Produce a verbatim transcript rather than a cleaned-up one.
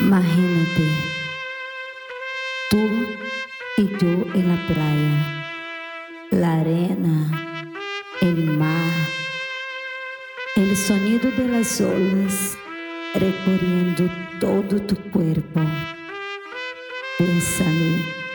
Imagínate, tú y yo en la playa, la arena, el mar, el sonido de las olas recorriendo todo tu cuerpo. Bésame.